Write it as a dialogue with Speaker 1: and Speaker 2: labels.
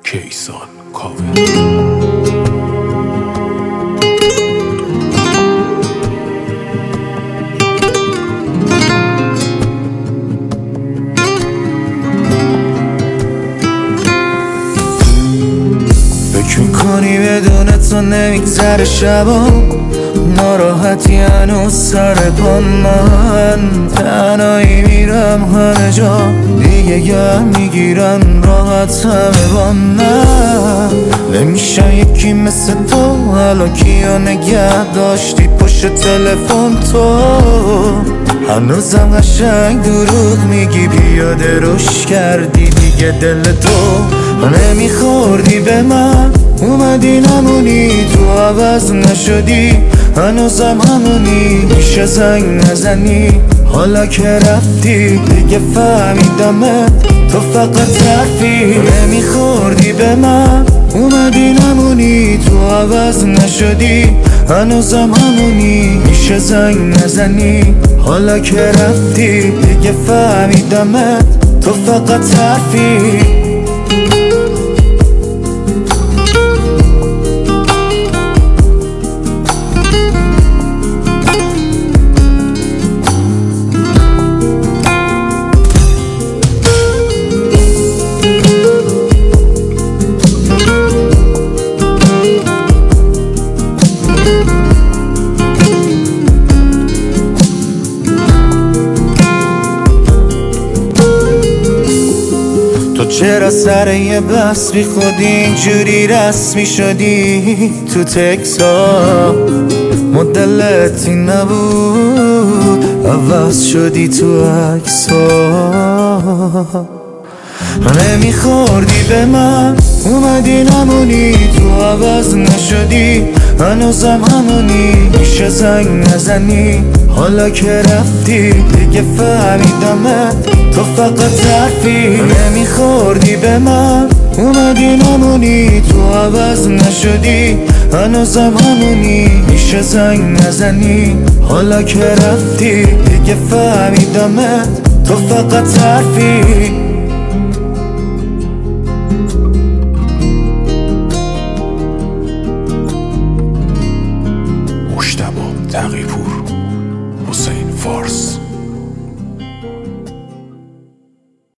Speaker 1: کیسان کاوه.
Speaker 2: فکر میکنی بدون تو نمیگذره شبام، ناراحتی هنوز سر پا، من تنهایی میرم همه جا، دیگه گر میگیرن راحت همه با من. نمیشه یکی مثل تو، حالا کیا نگه داشتی پشت تلفن تو، هنوزم قشنگ دروغ میگی، پیاده روش کردی دیگه دل تو. نمیخوردی به من، اومدی نمونی، تو عوض نشدی، هنوزم همونی، میشه زنگ نزنی، حالا که رفتی دیگه فهمیدمت، تو فقط حرفی. نمیخوردی به من، اومدی نمونی، تو عوض نشدی، هنوزم همونی، میشه زنگ نزنی، حالا که رفتی دیگه فهمیدمت، تو فقط حرفی. تو چرا سر یه بس بی خودی اینجوری رسمی شدی؟ تو تکس ها مدلت این نبود، عوض شدی تو عکس ها. نمیخوردی به من، اومدی نمونی، تو عوض نشدی، هنوزم همونی، میشه زنگ نزنی، حالا که رفتی دیگه فهمیدمت، تو فقط حرفی. نمیخوردی به من، اومدی نمونی، تو عوض نشدی، هنوزم همونی، میشه زنگ نزنی، حالا که رفتی دیگه فهمیدمت، تو فقط حرفی.